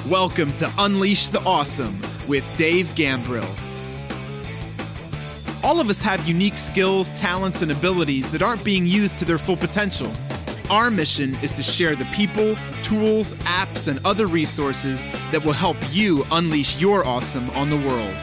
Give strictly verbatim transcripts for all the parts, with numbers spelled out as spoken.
Welcome to Unleash the Awesome with Dave Gambrill. All of us have unique skills, talents, and abilities that aren't being used to their full potential. Our mission is to share the people, tools, apps, and other resources that will help you unleash your awesome on the world.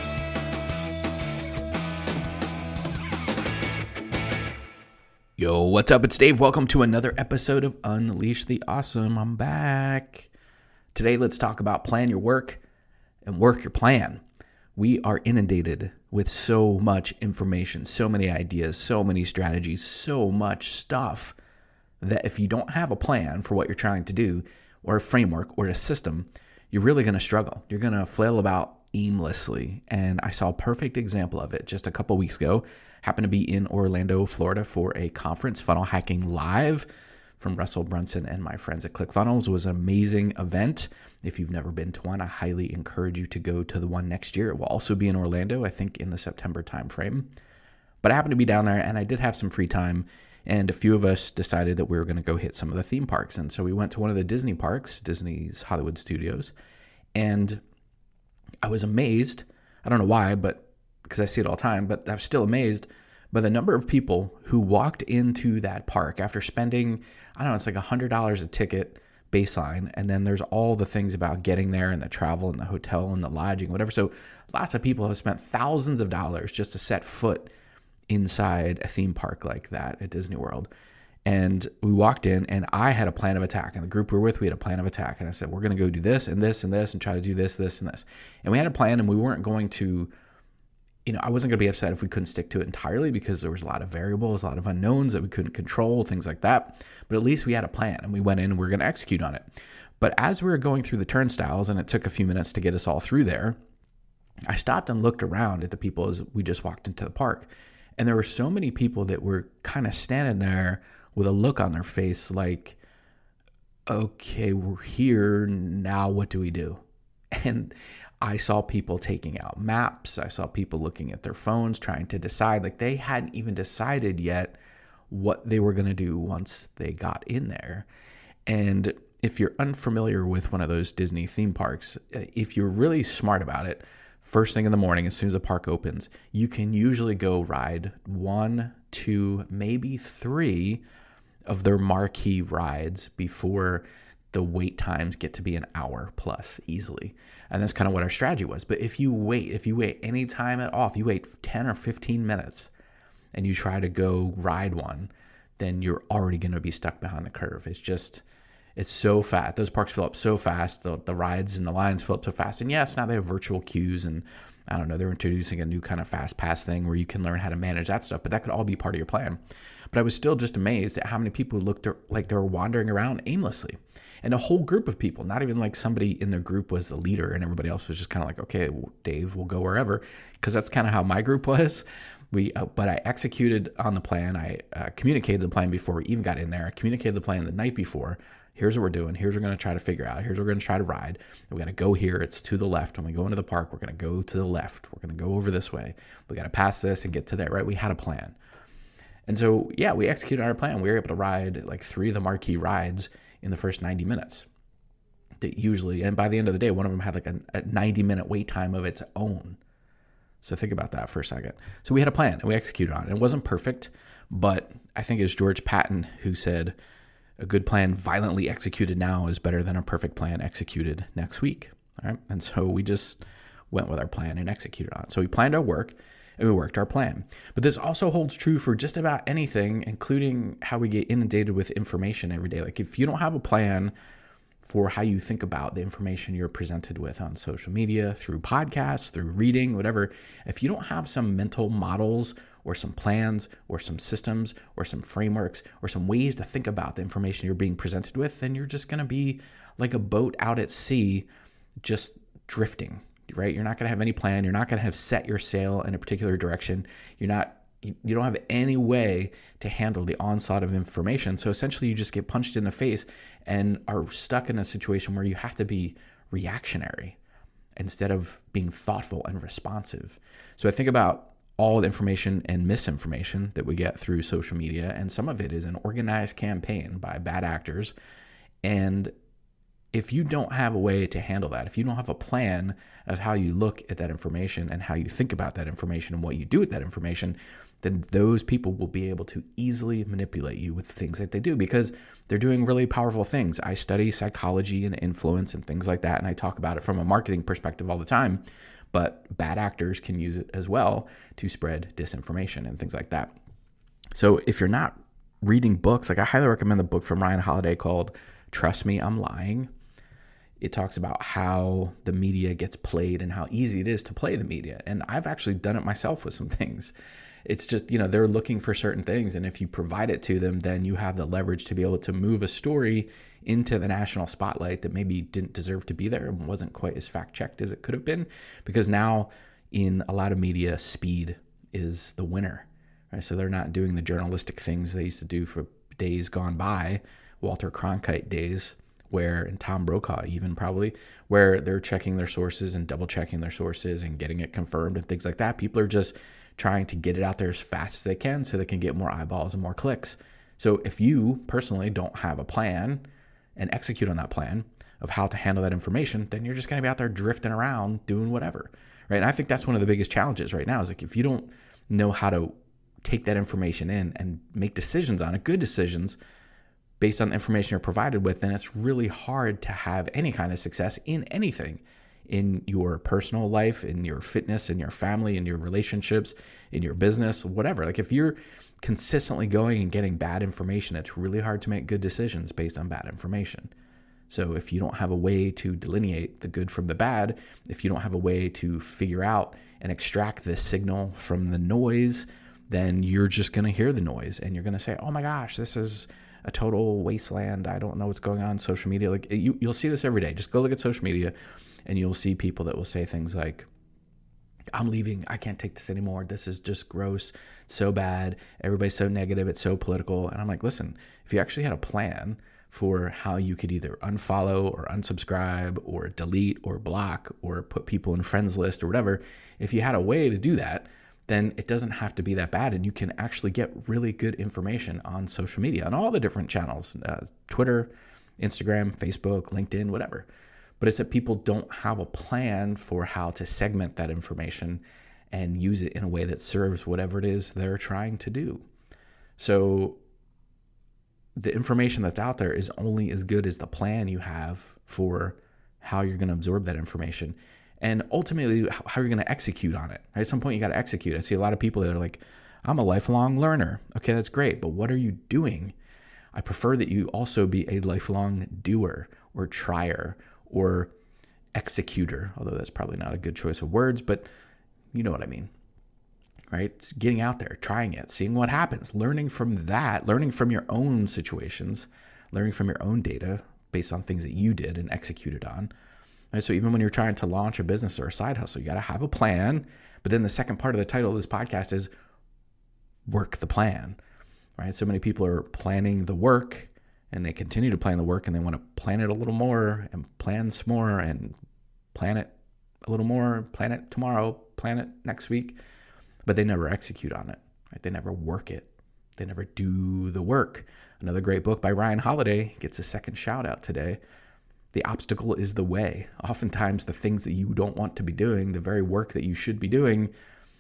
Yo, what's up? It's Dave. Welcome to another episode of Unleash the Awesome. I'm back. Today, let's talk about plan your work and work your plan. We are inundated with so much information, so many ideas, so many strategies, so much stuff that if you don't have a plan for what you're trying to do or a framework or a system, you're really going to struggle. You're going to flail about aimlessly. And I saw a perfect example of it just a couple weeks ago. Happened to be in Orlando, Florida for a conference, Funnel Hacking Live, from Russell Brunson and my friends at ClickFunnels. It was an amazing event. If you've never been to one, I highly encourage you to go to the one next year. It will also be in Orlando, I think in the September timeframe. But I happened to be down there and I did have some free time, and a few of us decided that we were going to go hit some of the theme parks. And so we went to one of the Disney parks, Disney's Hollywood Studios, and I was amazed. I don't know why, but because I see it all the time, but I was still amazed by the number of people who walked into that park after spending, I don't know, it's like one hundred dollars a ticket baseline. And then there's all the things about getting there and the travel and the hotel and the lodging, whatever. So lots of people have spent thousands of dollars just to set foot inside a theme park like that at Disney World. And we walked in and I had a plan of attack, and the group we were with, we had a plan of attack. And I said, we're going to go do this and this and this and try to do this, this and this. And we had a plan, and we weren't going to, you know, I wasn't going to be upset if we couldn't stick to it entirely because there was a lot of variables, a lot of unknowns that we couldn't control, things like that. But at least we had a plan and we went in and we were going to execute on it. But as we were going through the turnstiles, and it took a few minutes to get us all through there, I stopped and looked around at the people as we just walked into the park. And there were so many people that were kind of standing there with a look on their face like, okay, we're here. Now what do we do? And I saw people taking out maps. I saw people looking at their phones, trying to decide. Like they hadn't even decided yet what they were going to do once they got in there. And if you're unfamiliar with one of those Disney theme parks, if you're really smart about it, first thing in the morning, as soon as the park opens, you can usually go ride one, two, maybe three of their marquee rides before the wait times get to be an hour plus easily. And that's kind of what our strategy was. But if you wait, if you wait any time at all, if you wait ten or fifteen minutes and you try to go ride one, then you're already going to be stuck behind the curve. It's just, it's so fast. Those parks fill up so fast. The, the rides and the lines fill up so fast. And yes, now they have virtual queues, and I don't know, they're introducing a new kind of fast pass thing where you can learn how to manage that stuff, but that could all be part of your plan. But I was still just amazed at how many people looked like they were wandering around aimlessly. And a whole group of people, not even like somebody in their group was the leader and everybody else was just kind of like, okay, well, Dave, we'll go wherever, because that's kind of how my group was. We, uh, but I executed on the plan. I uh, communicated the plan before we even got in there. I communicated the plan the night before. Here's what we're doing. Here's what we're going to try to figure out. Here's what we're going to try to ride. We're going to go here. It's to the left. When we go into the park, we're going to go to the left. We're going to go over this way. We got to pass this and get to there, right? We had a plan. And so, yeah, we executed our plan. We were able to ride like three of the marquee rides in the first ninety minutes. That usually, and by the end of the day, one of them had like a, a ninety minute wait time of its own. So think about that for a second. So we had a plan and we executed on it. It wasn't perfect, but I think it was George Patton who said, a good plan violently executed now is better than a perfect plan executed next week. All right. And so we just went with our plan and executed on it. So we planned our work and we worked our plan. But this also holds true for just about anything, including how we get inundated with information every day. Like if you don't have a plan for how you think about the information you're presented with on social media, through podcasts, through reading, whatever, if you don't have some mental models or some plans or some systems or some frameworks or some ways to think about the information you're being presented with, then you're just going to be like a boat out at sea, just drifting, right? You're not going to have any plan. You're not going to have set your sail in a particular direction. You're not, you, you don't have any way to handle the onslaught of information. So essentially you just get punched in the face and are stuck in a situation where you have to be reactionary instead of being thoughtful and responsive. So I think about all the information and misinformation that we get through social media, and some of it is an organized campaign by bad actors. And if you don't have a way to handle that, if you don't have a plan of how you look at that information and how you think about that information and what you do with that information, then those people will be able to easily manipulate you with things that they do because they're doing really powerful things. I study psychology and influence and things like that, and I talk about it from a marketing perspective all the time, but bad actors can use it as well to spread disinformation and things like that. So if you're not reading books, like I highly recommend the book from Ryan Holiday called Trust Me, I'm Lying. It talks about how the media gets played and how easy it is to play the media. And I've actually done it myself with some things. It's just, you know, they're looking for certain things. And if you provide it to them, then you have the leverage to be able to move a story into the national spotlight that maybe didn't deserve to be there and wasn't quite as fact checked as it could have been. Because now in a lot of media, speed is the winner. Right? So they're not doing the journalistic things they used to do for days gone by, Walter Cronkite days, where, and Tom Brokaw even probably, where they're checking their sources and double checking their sources and getting it confirmed and things like that. People are just trying to get it out there as fast as they can so they can get more eyeballs and more clicks. So if you personally don't have a plan and execute on that plan of how to handle that information, then you're just going to be out there drifting around doing whatever, right? And I think that's one of the biggest challenges right now is like if you don't know how to take that information in and make decisions on it, good decisions, based on the information you're provided with, then it's really hard to have any kind of success in anything in your personal life, in your fitness, in your family, in your relationships, in your business, whatever. Like if you're consistently going and getting bad information, it's really hard to make good decisions based on bad information. So if you don't have a way to delineate the good from the bad, if you don't have a way to figure out and extract the signal from the noise, then you're just going to hear the noise and you're going to say, oh my gosh, this is a total wasteland. I don't know what's going on in social media. Like you, you'll see this every day. Just go look at social media and you'll see people that will say things like, I'm leaving. I can't take this anymore. This is just gross. So bad. Everybody's so negative. It's so political. And I'm like, listen, if you actually had a plan for how you could either unfollow or unsubscribe or delete or block or put people in friends list or whatever, if you had a way to do that, then it doesn't have to be that bad. And you can actually get really good information on social media, on all the different channels, uh, Twitter, Instagram, Facebook, LinkedIn, whatever. But it's that people don't have a plan for how to segment that information and use it in a way that serves whatever it is they're trying to do. So the information that's out there is only as good as the plan you have for how you're going to absorb that information. And ultimately, how you're going to execute on it. At some point, you got to execute. I see a lot of people that are like, I'm a lifelong learner. Okay, that's great. But what are you doing? I prefer that you also be a lifelong doer or trier or executor, although that's probably not a good choice of words, but you know what I mean, right? It's getting out there, trying it, seeing what happens, learning from that, learning from your own situations, learning from your own data based on things that you did and executed on. Right? So even when you're trying to launch a business or a side hustle, you got to have a plan. But then the second part of the title of this podcast is work the plan, right? So many people are planning the work and they continue to plan the work and they want to plan it a little more and plan some more and plan it a little more, plan it tomorrow, plan it next week, but they never execute on it, right? They never work it. They never do the work. Another great book by Ryan Holiday gets a second shout out today. The obstacle is the way. Oftentimes the things that you don't want to be doing, the very work that you should be doing,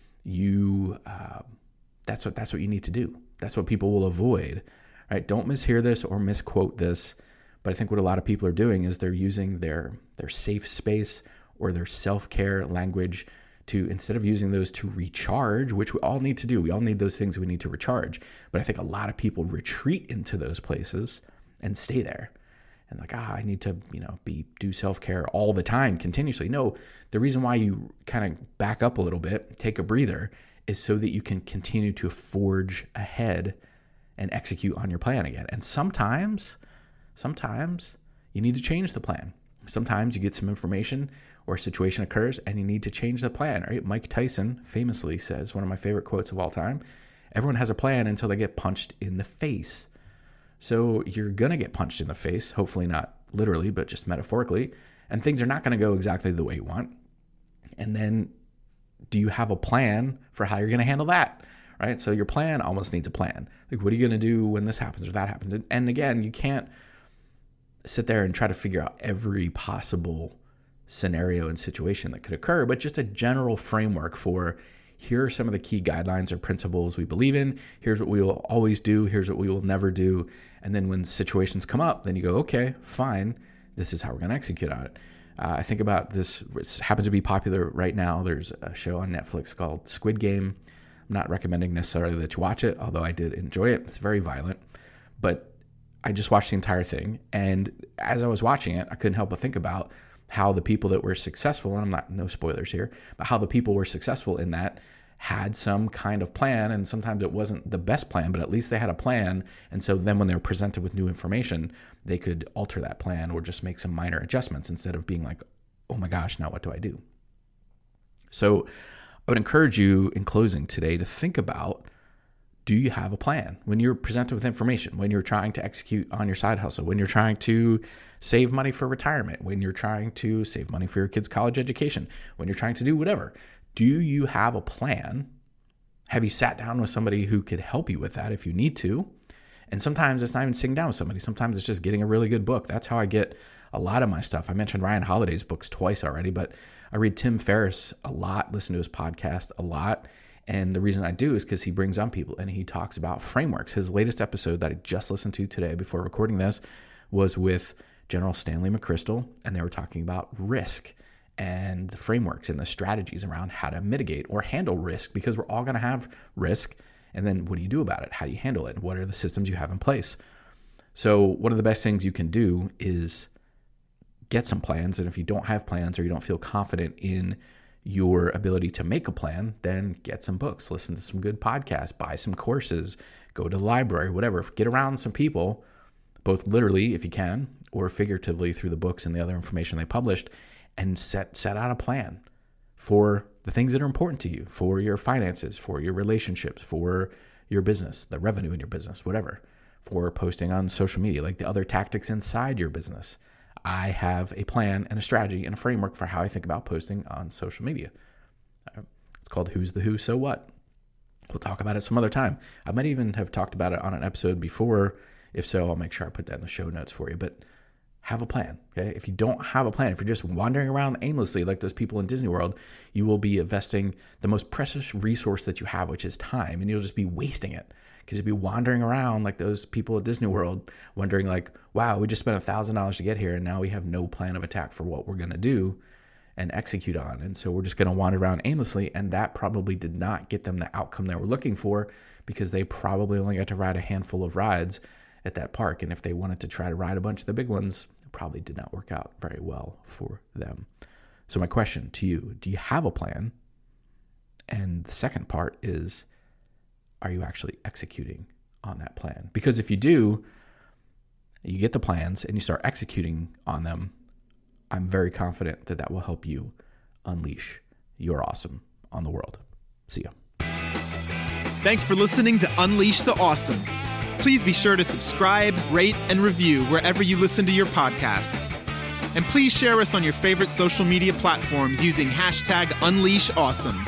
you uh, that's what that's what you need to do. That's what people will avoid, right? Don't mishear this or misquote this, but I think what a lot of people are doing is they're using their their safe space or their self-care language to, instead of using those to recharge, which we all need to do. We all need those things we need to recharge. But I think a lot of people retreat into those places and stay there. And like, ah, I need to, you know, be do self-care all the time, continuously. No, the reason why you kind of back up a little bit, take a breather, is so that you can continue to forge ahead and execute on your plan again. And sometimes, sometimes you need to change the plan. Sometimes you get some information or a situation occurs and you need to change the plan, right? Mike Tyson famously says, one of my favorite quotes of all time, everyone has a plan until they get punched in the face. So you're going to get punched in the face, hopefully not literally, but just metaphorically, and things are not going to go exactly the way you want. And then do you have a plan for how you're going to handle that, right? So your plan almost needs a plan. Like, what are you going to do when this happens or that happens? And again, you can't sit there and try to figure out every possible scenario and situation that could occur, but just a general framework for here are some of the key guidelines or principles we believe in. Here's what we will always do. Here's what we will never do. And then when situations come up, then you go, okay, fine. This is how we're going to execute on it. Uh, I think about this. It happens to be popular right now. There's a show on Netflix called Squid Game. I'm not recommending necessarily that you watch it, although I did enjoy it. It's very violent. But I just watched the entire thing. And as I was watching it, I couldn't help but think about how the people that were successful, and I'm not, no spoilers here, but how the people were successful in that had some kind of plan. And sometimes it wasn't the best plan, but at least they had a plan. And so then when they were presented with new information, they could alter that plan or just make some minor adjustments instead of being like, oh my gosh, now what do I do? So I would encourage you in closing today to think about, do you have a plan? When you're presented with information, when you're trying to execute on your side hustle, when you're trying to save money for retirement, when you're trying to save money for your kids' college education, when you're trying to do whatever, do you have a plan? Have you sat down with somebody who could help you with that if you need to? And sometimes it's not even sitting down with somebody. Sometimes it's just getting a really good book. That's how I get a lot of my stuff. I mentioned Ryan Holiday's books twice already, but I read Tim Ferriss a lot, listen to his podcast a lot. And the reason I do is because he brings on people and he talks about frameworks. His latest episode that I just listened to today before recording this was with General Stanley McChrystal, and they were talking about risk and the frameworks and the strategies around how to mitigate or handle risk, because we're all going to have risk. And then what do you do about it? How do you handle it? What are the systems you have in place? So one of the best things you can do is get some plans. And if you don't have plans or you don't feel confident in your ability to make a plan, then get some books, listen to some good podcasts, buy some courses, go to the library, whatever. Get around some people, both literally if you can, or figuratively through the books and the other information they published, and set set out a plan for the things that are important to you, for your finances, for your relationships, for your business, the revenue in your business, whatever, for posting on social media, like the other tactics inside your business. I have a plan and a strategy and a framework for how I think about posting on social media. It's called Who's the Who, So What? We'll talk about it some other time. I might even have talked about it on an episode before. If so, I'll make sure I put that in the show notes for you. But have a plan, okay? If you don't have a plan, if you're just wandering around aimlessly like those people in Disney World, you will be investing the most precious resource that you have, which is time, and you'll just be wasting it. Because you'd be wandering around like those people at Disney World, wondering like, wow, we just spent one thousand dollars to get here, and now we have no plan of attack for what we're going to do and execute on. And so we're just going to wander around aimlessly, and that probably did not get them the outcome they were looking for, because they probably only got to ride a handful of rides at that park. And if they wanted to try to ride a bunch of the big ones, it probably did not work out very well for them. So my question to you, do you have a plan? And the second part is, are you actually executing on that plan? Because if you do, you get the plans and you start executing on them, I'm very confident that that will help you unleash your awesome on the world. See ya. Thanks for listening to Unleash the Awesome. Please be sure to subscribe, rate, and review wherever you listen to your podcasts. And please share us on your favorite social media platforms using hashtag Unleash Awesome.